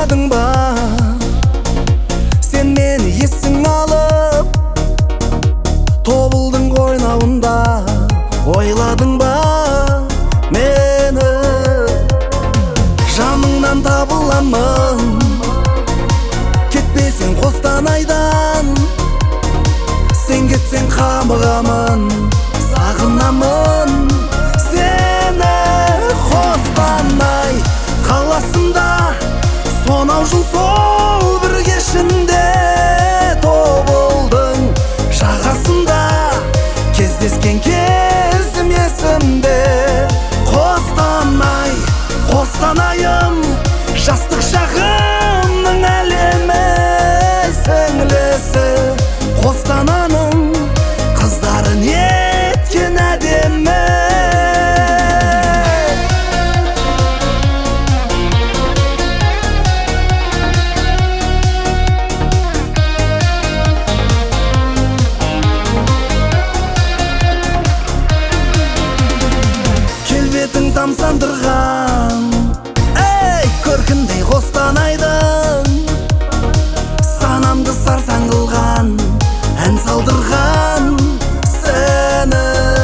ойладың ба, сен мені есің алып тобылдың қойнауында? Ойладың ба мені жаныңнан табыламын, кетпесең Қостанайдан, сен кетсең қамығамын, сағынамын сені. Қостанай қаласында сонау жыл сол бір кешінде тобылдың жағасында кездескен кезім есімде. Қостанай, Қостанайым, жастық шағымның әлемі, сіңлісі Қостананың қыздары неткен әдемі. Келбетің тамсандырған, ей көркіндей Қостанайдың, санамды сарсаң қылған, ән салдырған сені.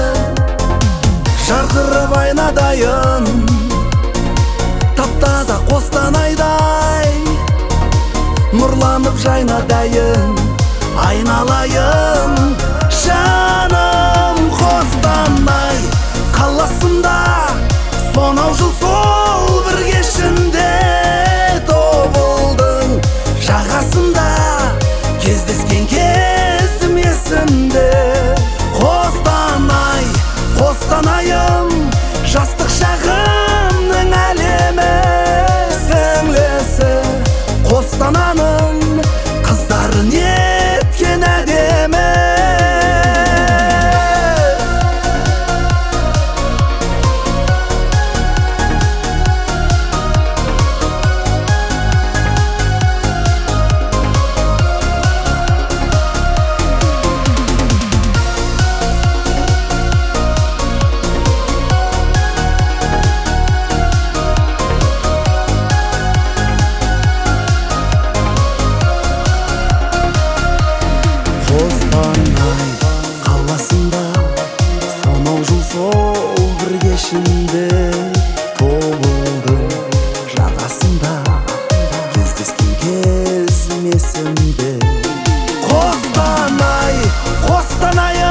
Жарқырап айнадайын, таптаза Қостанайдай, нұрланып жайнадайын, айналайын жаным. Қостанай қаласында сонау жыл сол бір кешінде тобылдың жағасында кездескен кезім есімде. Қостанай, Қостанайым, жастық шағымның әлемі, сіңлісі Қостананың қыздары неткен әдемі. Қостанай қаласында сонау жыл сол бір кешінде тобылдың жағасында кездескен кезім есімде. Қостанай, Қостанайым,